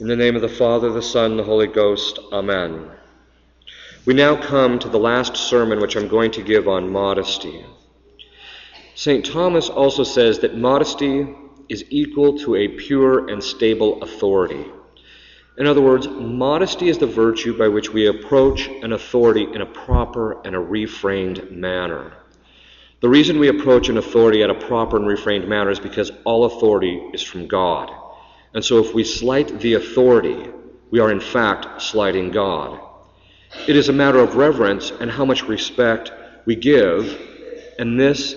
In the name of the Father, the Son, and the Holy Ghost. Amen. We now come to the last sermon which I'm going to give on modesty. St. Thomas also says that modesty is equal to a pure and stable authority. In other words, modesty is the virtue by which we approach an authority in a proper and a refrained manner. The reason we approach an authority in a proper and refrained manner is because all authority is from God. And so if we slight the authority, we are in fact slighting God. It is a matter of reverence and how much respect we give, and this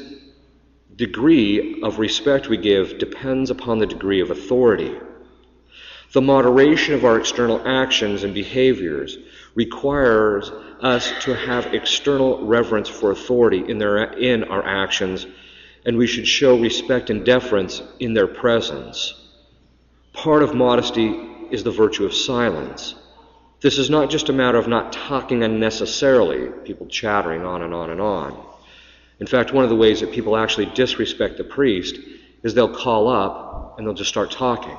degree of respect we give depends upon the degree of authority. The moderation of our external actions and behaviors requires us to have external reverence for authority in our actions, and we should show respect and deference in their presence. Part of modesty is the virtue of silence. This is not just a matter of not talking unnecessarily, people chattering on and on and on. In fact, one of the ways that people actually disrespect the priest is they'll call up and they'll just start talking.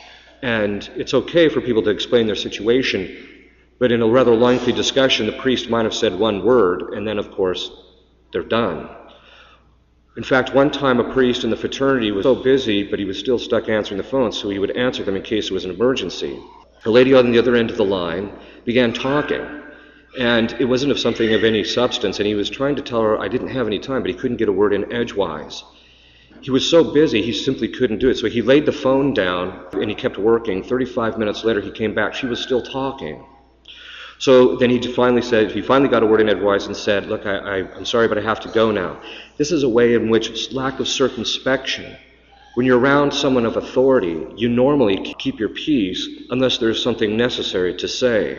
And it's okay for people to explain their situation, but in a rather lengthy discussion, the priest might have said one word, and then, of course, they're done. In fact, one time a priest in the fraternity was so busy, but he was still stuck answering the phone, so he would answer them in case it was an emergency. A lady on the other end of the line began talking, and it wasn't of something of any substance, and he was trying to tell her, I didn't have any time, but he couldn't get a word in edgewise. He was so busy, he simply couldn't do it. So he laid the phone down, and he kept working. 35 minutes later, he came back. She was still talking. So then he finally got a word in edgewise and said, look, I'm sorry, but I have to go now. This is a way in which lack of circumspection. When you're around someone of authority, you normally keep your peace unless there's something necessary to say.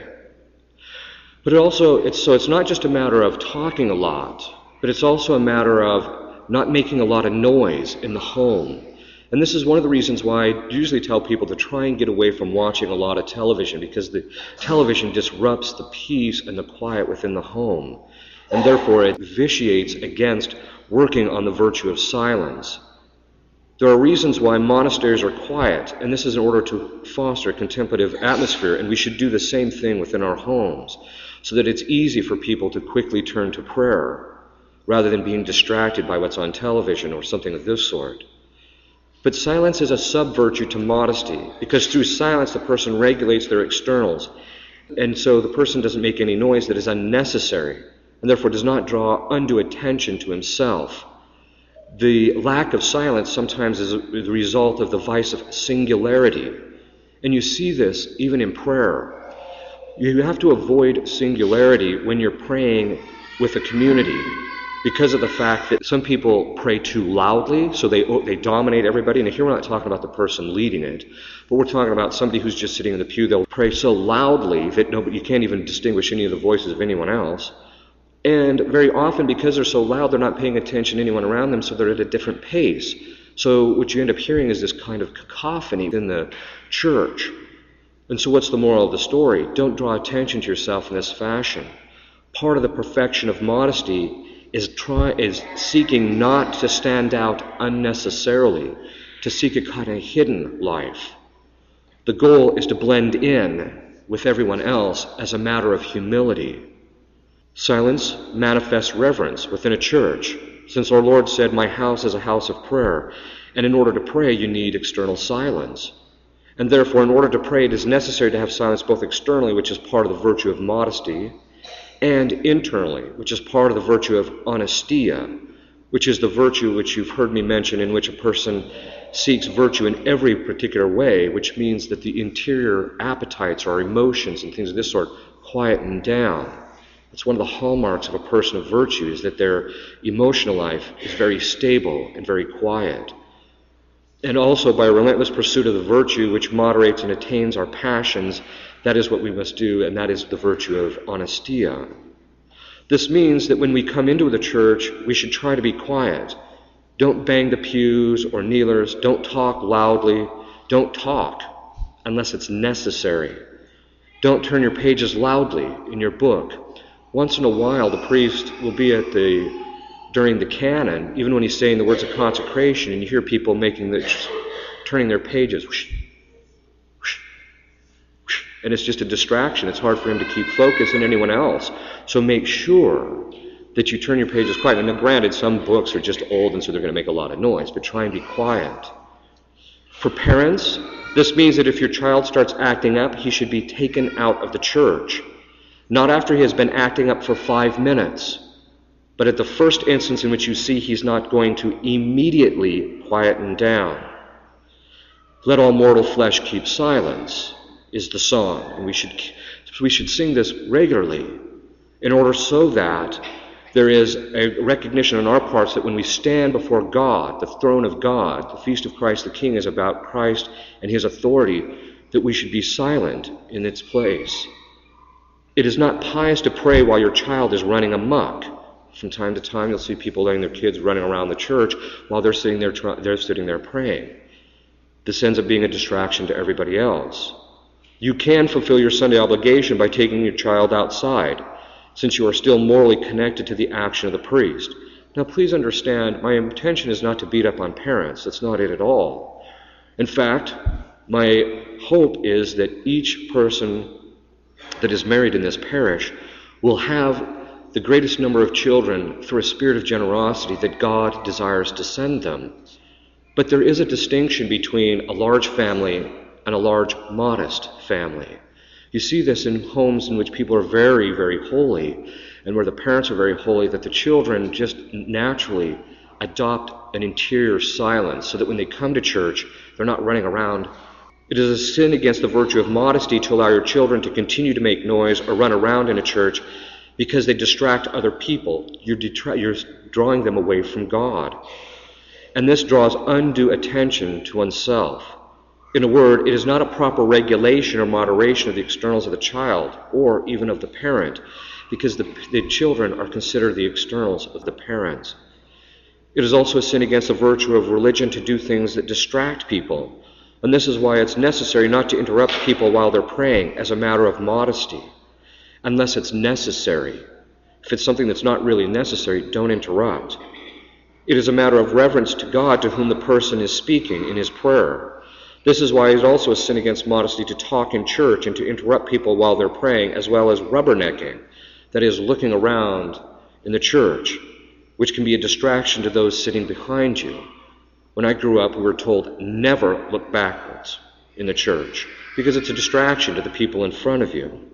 But it's not just a matter of talking a lot, but it's also a matter of not making a lot of noise in the home. And this is one of the reasons why I usually tell people to try and get away from watching a lot of television, because the television disrupts the peace and the quiet within the home, and therefore it vitiates against working on the virtue of silence. There are reasons why monasteries are quiet, and this is in order to foster a contemplative atmosphere, and we should do the same thing within our homes, so that it's easy for people to quickly turn to prayer, rather than being distracted by what's on television or something of this sort. But silence is a sub-virtue to modesty, because through silence the person regulates their externals, and so the person doesn't make any noise that is unnecessary, and therefore does not draw undue attention to himself. The lack of silence sometimes is the result of the vice of singularity, and you see this even in prayer. You have to avoid singularity when you're praying with a community, because of the fact that some people pray too loudly, so they dominate everybody. And here we're not talking about the person leading it, but we're talking about somebody who's just sitting in the pew. They'll pray so loudly that you can't even distinguish any of the voices of anyone else. And very often, because they're so loud, they're not paying attention to anyone around them, so they're at a different pace. So what you end up hearing is this kind of cacophony in the church. And so what's the moral of the story? Don't draw attention to yourself in this fashion. Part of the perfection of modesty is seeking not to stand out unnecessarily, to seek a kind of hidden life. The goal is to blend in with everyone else as a matter of humility. Silence manifests reverence within a church, since our Lord said, my house is a house of prayer, and in order to pray you need external silence. And therefore, in order to pray, it is necessary to have silence both externally, which is part of the virtue of modesty, and internally, which is part of the virtue of honestia, which is the virtue which you've heard me mention, in which a person seeks virtue in every particular way, which means that the interior appetites or emotions and things of this sort quieten down. It's one of the hallmarks of a person of virtue, is that their emotional life is very stable and very quiet. And also by a relentless pursuit of the virtue which moderates and attains our passions, that is what we must do, and that is the virtue of honestia. This means that when we come into the church, we should try to be quiet. Don't bang the pews or kneelers. Don't talk loudly. Don't talk unless it's necessary. Don't turn your pages loudly in your book. Once in a while, the priest will be during the canon, even when he's saying the words of consecration, and you hear people turning their pages. Whoosh, whoosh. and it's just a distraction. It's hard for him to keep focus and anyone else. So make sure that you turn your pages quiet. And granted, some books are just old and so they're going to make a lot of noise, but try and be quiet. For parents, this means that if your child starts acting up, he should be taken out of the church. Not after he has been acting up for 5 minutes, but at the first instance in which you see he's not going to immediately quieten down. Let all mortal flesh keep silence is the song, and we should sing this regularly in order so that there is a recognition on our parts that when we stand before God, the throne of God, the feast of Christ the King is about Christ and his authority, that we should be silent in its place. It is not pious to pray while your child is running amok. From time to time, you'll see people letting their kids running around the church while they're sitting there praying. This ends up being a distraction to everybody else. You can fulfill your Sunday obligation by taking your child outside, since you are still morally connected to the action of the priest. Now, please understand, my intention is not to beat up on parents. That's not it at all. In fact, my hope is that each person that is married in this parish will have the greatest number of children through a spirit of generosity that God desires to send them. But there is a distinction between a large family and a large, modest family. You see this in homes in which people are very, very holy, and where the parents are very holy, that the children just naturally adopt an interior silence so that when they come to church, they're not running around. It is a sin against the virtue of modesty to allow your children to continue to make noise or run around in a church because they distract other people. You're drawing them away from God. And this draws undue attention to oneself. In a word, it is not a proper regulation or moderation of the externals of the child, or even of the parent, because the children are considered the externals of the parents. It is also a sin against the virtue of religion to do things that distract people. And this is why it's necessary not to interrupt people while they're praying as a matter of modesty, unless it's necessary. If it's something that's not really necessary, don't interrupt. It is a matter of reverence to God to whom the person is speaking in his prayer. This is why it is also a sin against modesty to talk in church and to interrupt people while they're praying, as well as rubbernecking, that is, looking around in the church, which can be a distraction to those sitting behind you. When I grew up, we were told never look backwards in the church, because it's a distraction to the people in front of you.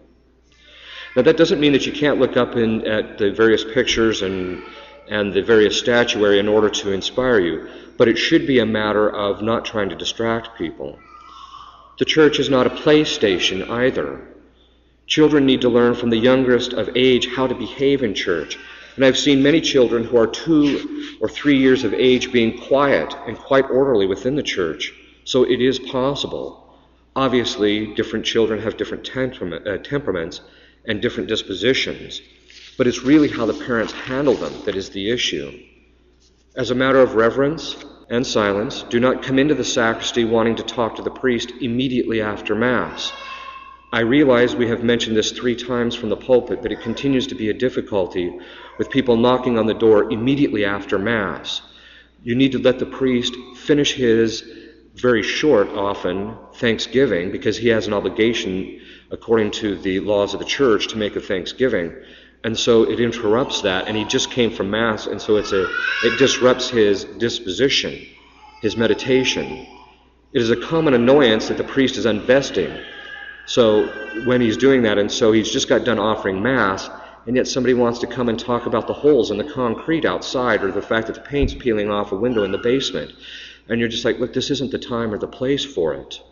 Now, that doesn't mean that you can't look up at the various pictures and the various statuary in order to inspire you, but it should be a matter of not trying to distract people. The church is not a play station either. Children need to learn from the youngest of age how to behave in church. And I've seen many children who are 2 or 3 years of age being quiet and quite orderly within the church. So it is possible. Obviously, different children have different temperaments and different dispositions, but it's really how the parents handle them that is the issue. As a matter of reverence and silence, do not come into the sacristy wanting to talk to the priest immediately after Mass. I realize we have mentioned this 3 times from the pulpit, but it continues to be a difficulty with people knocking on the door immediately after Mass. You need to let the priest finish his very short, often, thanksgiving, because he has an obligation, according to the laws of the church, to make a thanksgiving. And so it interrupts that, and he just came from Mass, and so it disrupts his disposition, his meditation. It is a common annoyance that the priest is unvesting. So when he's doing that, and so he's just got done offering Mass, and yet somebody wants to come and talk about the holes in the concrete outside, or the fact that the paint's peeling off a window in the basement. And you're just like, look, this isn't the time or the place for it.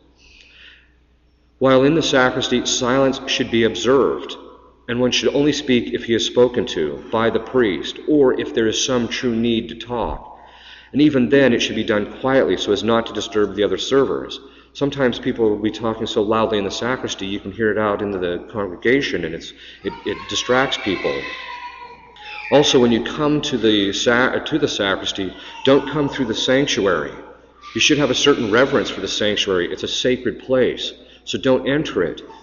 While in the sacristy, silence should be observed, and one should only speak if he is spoken to by the priest, or if there is some true need to talk. And even then, it should be done quietly so as not to disturb the other servers. Sometimes people will be talking so loudly in the sacristy, you can hear it out into the congregation, and it distracts people. Also, when you come to the sacristy, don't come through the sanctuary. You should have a certain reverence for the sanctuary. It's a sacred place, so don't enter it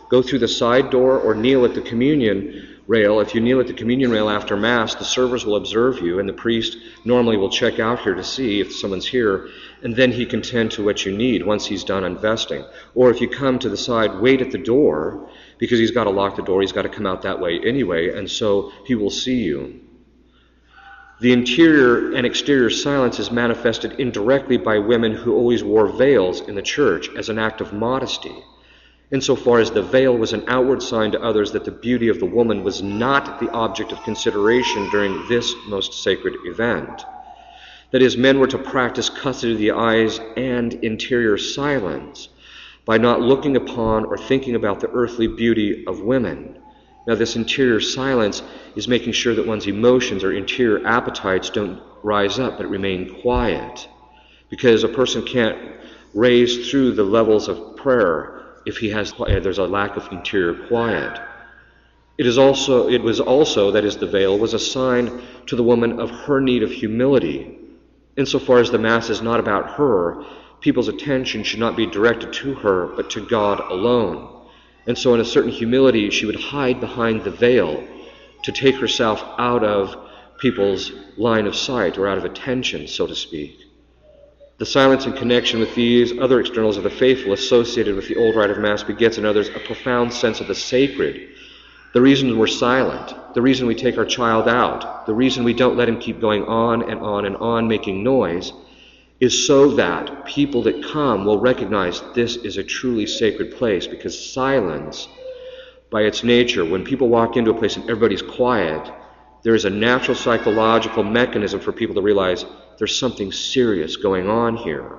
go through the side door or kneel at the communion rail. If you kneel at the communion rail after Mass, the servers will observe you, and the priest normally will check out here to see if someone's here, and then he can tend to what you need once he's done investing. Or if you come to the side, wait at the door, because he's got to lock the door, he's got to come out that way anyway, and so he will see you. The interior and exterior silence is manifested indirectly by women who always wore veils in the church as an act of modesty, insofar as the veil was an outward sign to others that the beauty of the woman was not the object of consideration during this most sacred event. That is, men were to practice custody of the eyes and interior silence by not looking upon or thinking about the earthly beauty of women. Now, this interior silence is making sure that one's emotions or interior appetites don't rise up but remain quiet, because a person can't raise through the levels of prayer if there's a lack of interior quiet. It was also, that is, the veil was a sign to the woman of her need of humility. Insofar as the Mass is not about her, people's attention should not be directed to her, but to God alone. And so in a certain humility, she would hide behind the veil to take herself out of people's line of sight, or out of attention, so to speak. The silence in connection with these other externals of the faithful associated with the old rite of Mass begets in others a profound sense of the sacred. The reason we're silent, the reason we take our child out, the reason we don't let him keep going on and on and on making noise, is so that people that come will recognize this is a truly sacred place, because silence, by its nature, when people walk into a place and everybody's quiet, there is a natural psychological mechanism for people to realize there's something serious going on here.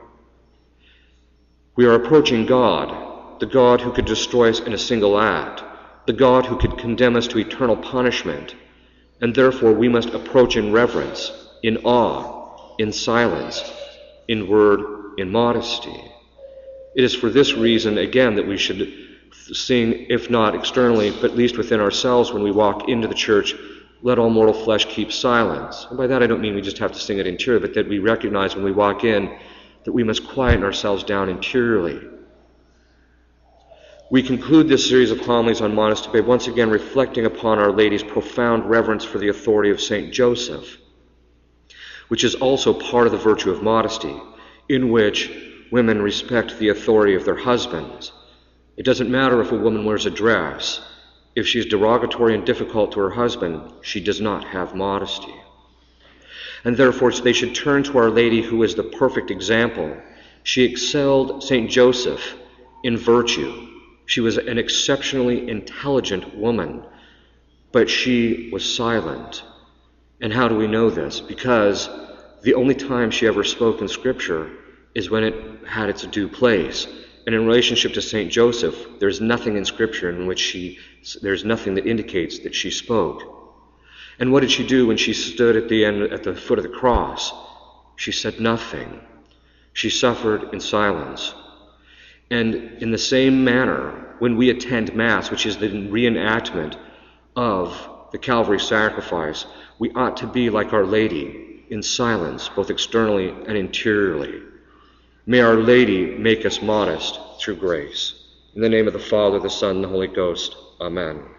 We are approaching God, the God who could destroy us in a single act, the God who could condemn us to eternal punishment, and therefore we must approach in reverence, in awe, in silence, in word, in modesty. It is for this reason, again, that we should sing, if not externally, but at least within ourselves when we walk into the church, "Let all mortal flesh keep silence." And by that I don't mean we just have to sing it interiorly, but that we recognize when we walk in that we must quieten ourselves down interiorly. We conclude this series of homilies on modesty by once again reflecting upon Our Lady's profound reverence for the authority of St. Joseph, which is also part of the virtue of modesty, in which women respect the authority of their husbands. It doesn't matter if a woman wears a dress. If she's derogatory and difficult to her husband, she does not have modesty. And therefore they should turn to Our Lady, who is the perfect example. She excelled St. Joseph in virtue. She was an exceptionally intelligent woman, but she was silent. And how do we know this? Because the only time she ever spoke in Scripture is when it had its due place. And in relationship to St. Joseph, there's nothing in Scripture in which there's nothing that indicates that she spoke. And what did she do when she stood at the foot of the cross? She said nothing. She suffered in silence. And in the same manner, when we attend Mass, which is the reenactment of the Calvary sacrifice, we ought to be like Our Lady, in silence, both externally and interiorly. May Our Lady make us modest through grace. In the name of the Father, the Son, and the Holy Ghost. Amen.